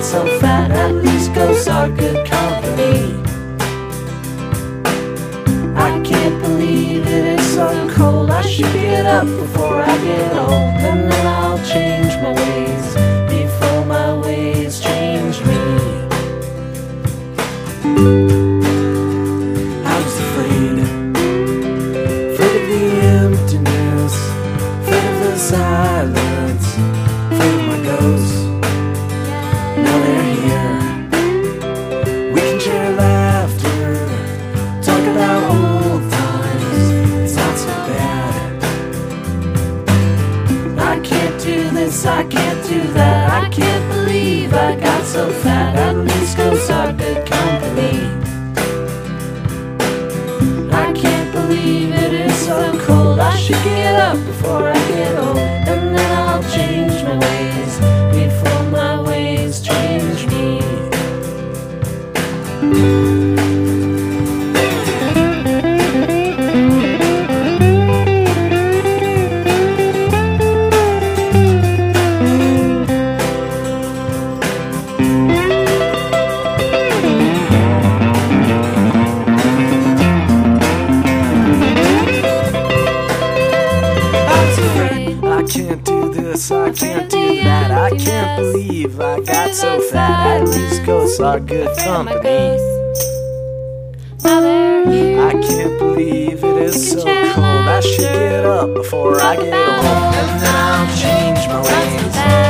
so fat, at least ghosts are good company. I can't believe it is so cold. I should get up before I get old, and then I'll change my ways before my ways change me. I was afraid of the emptiness, afraid of the silence, afraid of my ghosts. Now they're here. We can share laughter, talk about old times. It's not so bad. I can't do this, I can't do that. I can't believe I got so fat. At least ghosts are good company. I can't believe it is so cold. I should get up before I get old, and then I'll change my ways before my ways change me. I can't do this, I can't do that. I can't believe I got so fat. At least ghosts are good company. I can't believe it is so cold. I should get up before I get old, and then I'll change my ways